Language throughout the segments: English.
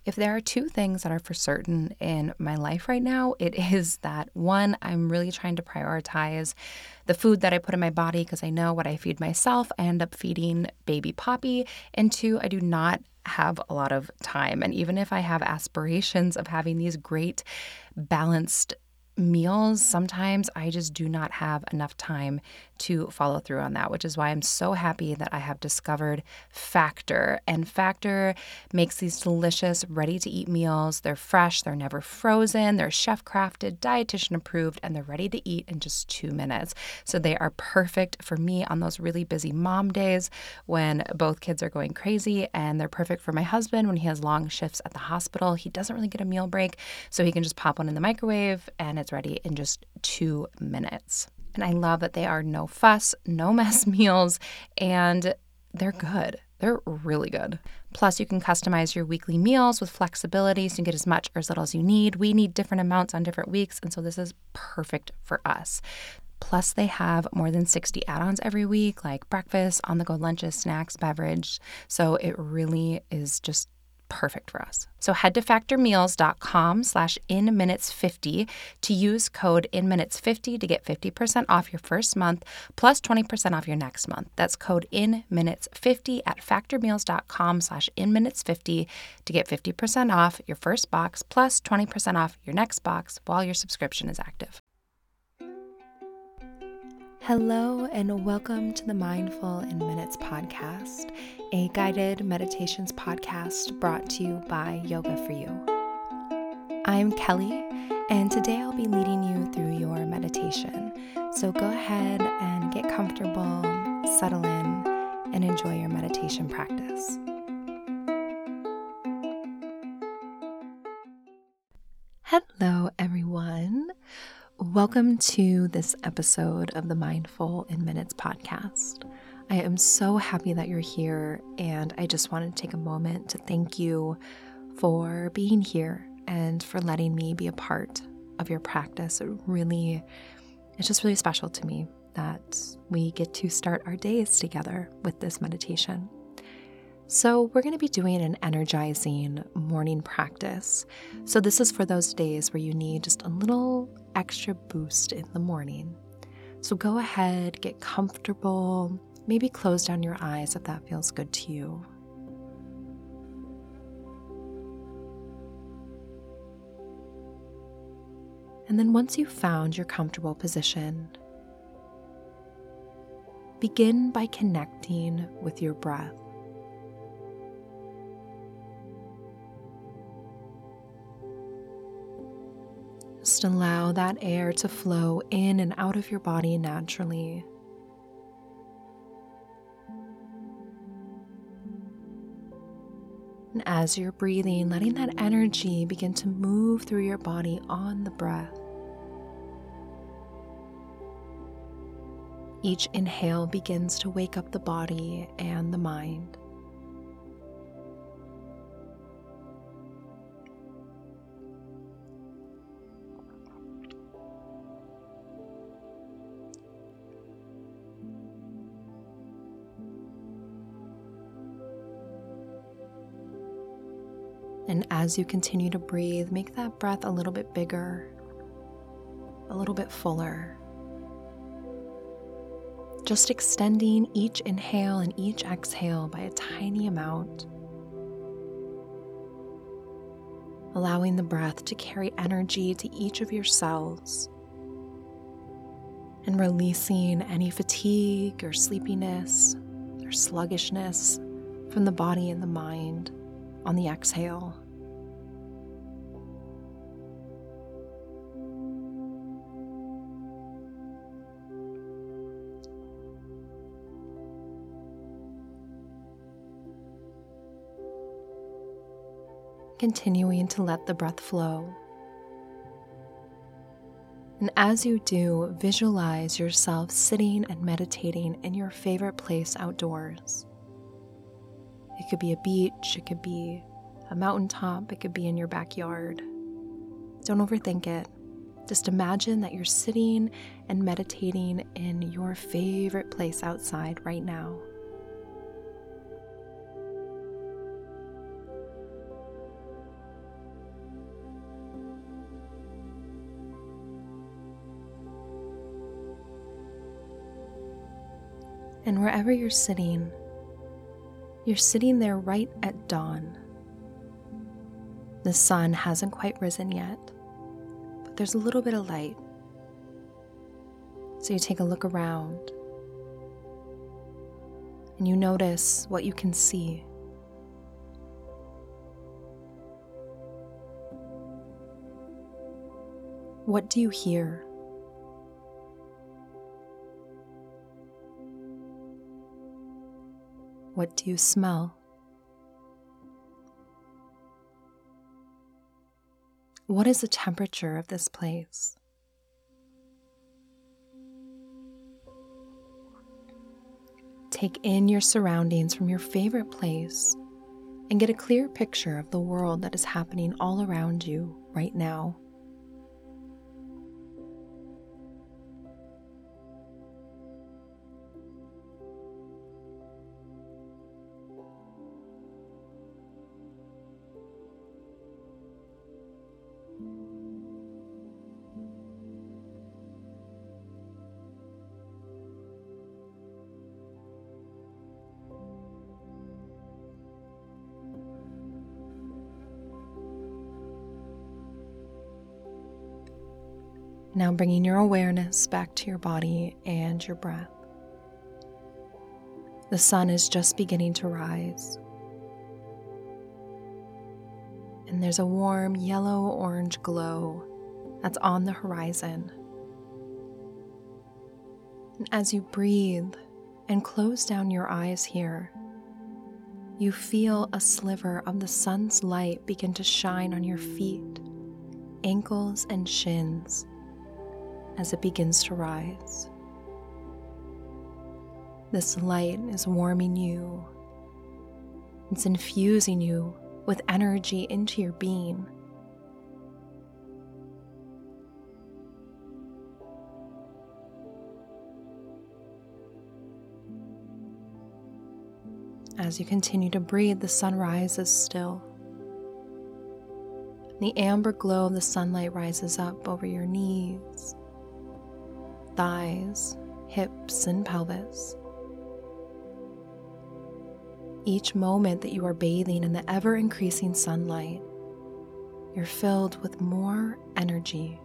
If there are two things that are for certain in my life right now, it is that one, I'm really trying to prioritize the food that I put in my body because I know what I feed myself, I end up feeding baby Poppy. And two, I do not have a lot of time. And even if I have aspirations of having these great balanced meals, sometimes I just do not have enough time to follow through on that, which is why I'm so happy that I have discovered Factor. And Factor makes these delicious, ready-to-eat meals. They're fresh, they're never frozen, they're chef-crafted, dietitian approved, and they're ready to eat in just 2 minutes. So they are perfect for me on those really busy mom days when both kids are going crazy, and they're perfect for my husband when he has long shifts at the hospital. He doesn't really get a meal break, so he can just pop one in the microwave and it's ready in just 2 minutes. And I love that they are no fuss, no mess meals, and they're good. They're really good. Plus, you can customize your weekly meals with flexibility so you can get as much or as little as you need. We need different amounts on different weeks, and so this is perfect for us. Plus, they have more than 60 add-ons every week, like breakfast, on-the-go lunches, snacks, beverage. So it really is just perfect for us. So head to factormeals.com/inminutes50 to use code inminutes50 to get 50% off your first month plus 20% off your next month. That's code inminutes50 at factormeals.com/inminutes50 to get 50% off your first box plus 20% off your next box while your subscription is active. Hello and welcome to the Mindful in Minutes podcast, a guided meditations podcast brought to you by Yoga For You. I'm Kelly, and today I'll be leading you through your meditation. So go ahead and get comfortable, settle in, and enjoy your meditation practice. Hello, everyone. Welcome to this episode of the Mindful in Minutes podcast. I am so happy that you're here, and I just wanted to take a moment to thank you for being here and for letting me be a part of your practice. It's just really special to me that we get to start our days together with this meditation. So we're going to be doing an energizing morning practice. So this is for those days where you need just a little extra boost in the morning. So go ahead, get comfortable, maybe close down your eyes if that feels good to you. And then once you've found your comfortable position, begin by connecting with your breath. Just allow that air to flow in and out of your body naturally. And as you're breathing, letting that energy begin to move through your body on the breath. Each inhale begins to wake up the body and the mind. And as you continue to breathe, make that breath a little bit bigger, a little bit fuller. Just extending each inhale and each exhale by a tiny amount. Allowing the breath to carry energy to each of your cells. And releasing any fatigue or sleepiness or sluggishness from the body and the mind on the exhale. Continuing to let the breath flow. And as you do, visualize yourself sitting and meditating in your favorite place outdoors. It could be a beach, it could be a mountaintop, it could be in your backyard. Don't overthink it. Just imagine that you're sitting and meditating in your favorite place outside right now. And wherever you're sitting there right at dawn. The sun hasn't quite risen yet, but there's a little bit of light. So you take a look around and you notice what you can see. What do you hear? What do you smell? What is the temperature of this place? Take in your surroundings from your favorite place and get a clear picture of the world that is happening all around you right now. Now bringing your awareness back to your body and your breath. The sun is just beginning to rise. And there's a warm yellow-orange glow that's on the horizon. And as you breathe and close down your eyes here, you feel a sliver of the sun's light begin to shine on your feet, ankles, and shins as it begins to rise. This light is warming you. It's infusing you with energy into your being. As you continue to breathe, the sun rises still. The amber glow of the sunlight rises up over your knees, thighs, hips, and pelvis. Each moment that you are bathing in the ever-increasing sunlight, you're filled with more energy.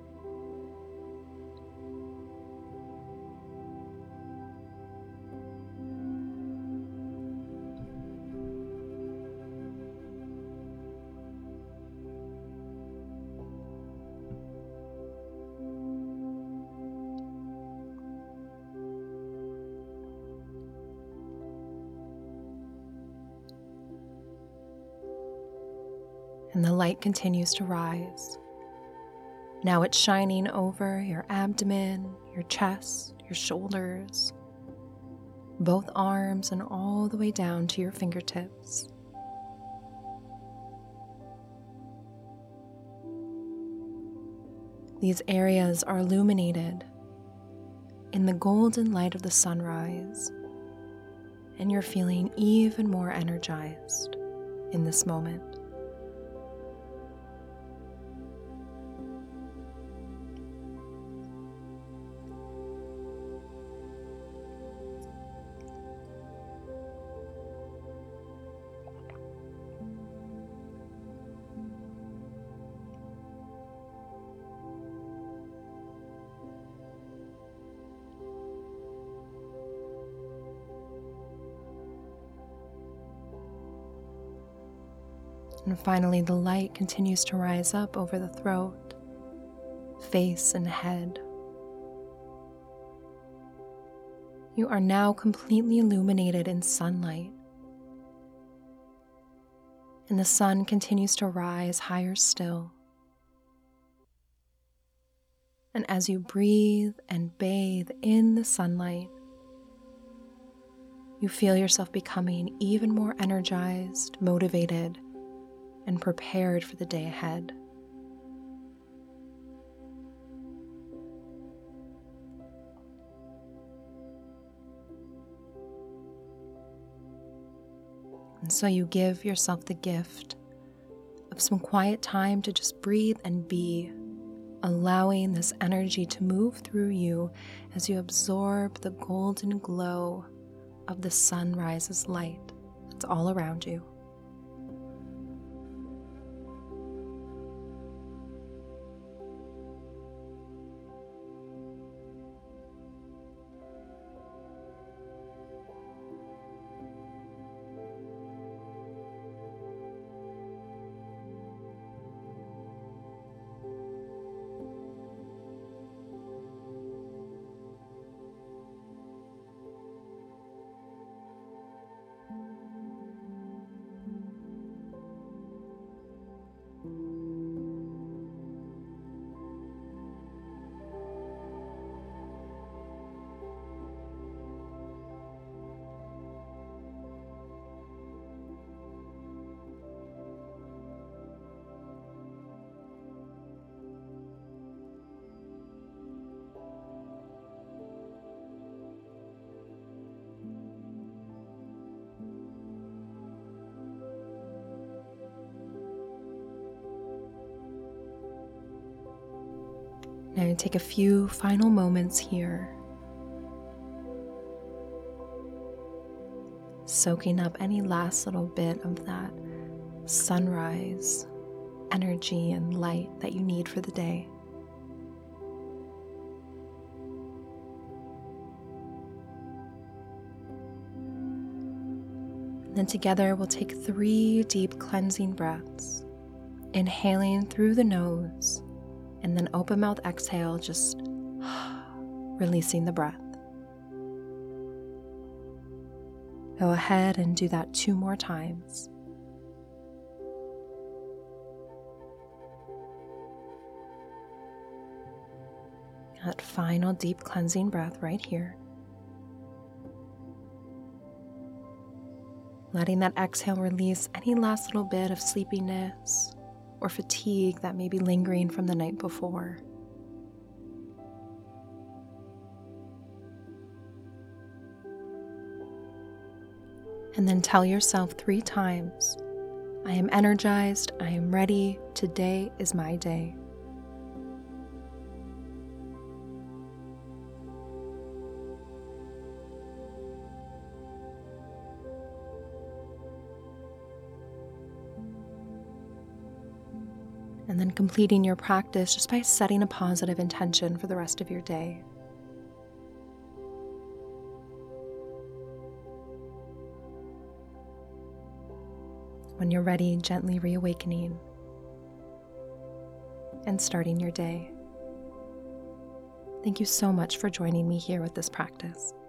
And the light continues to rise. Now it's shining over your abdomen, your chest, your shoulders, both arms, and all the way down to your fingertips. These areas are illuminated in the golden light of the sunrise, and you're feeling even more energized in this moment. And finally, the light continues to rise up over the throat, face, and head. You are now completely illuminated in sunlight. And the sun continues to rise higher still. And as you breathe and bathe in the sunlight, you feel yourself becoming even more energized, motivated, and prepared for the day ahead. And so you give yourself the gift of some quiet time to just breathe and be, allowing this energy to move through you as you absorb the golden glow of the sunrise's light that's all around you. Now take a few final moments here, soaking up any last little bit of that sunrise energy and light that you need for the day. And then together we'll take 3 deep cleansing breaths, inhaling through the nose, and then open mouth exhale, just releasing the breath. Go ahead and do that 2 more times. That final deep cleansing breath right here. Letting that exhale release any last little bit of sleepiness or fatigue that may be lingering from the night before. And then tell yourself 3 times, I am energized, I am ready, today is my day. And then completing your practice just by setting a positive intention for the rest of your day. When you're ready, gently reawakening and starting your day. Thank you so much for joining me here with this practice.